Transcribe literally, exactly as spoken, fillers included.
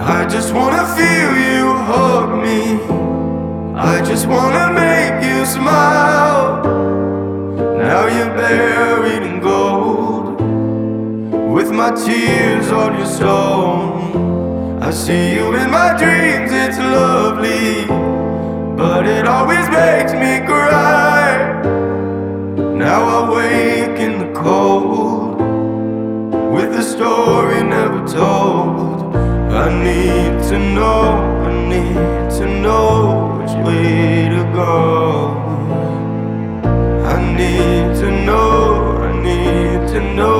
I just wanna feel you hug me. I just wanna make you smile. Now you're buried in gold, with my tears on your stone. I see you in my dreams, it's lovely, but it always makes me cry. Now I wake in the cold, with a story never told. I need to know, I need to know which way to go. I need to know, I need to know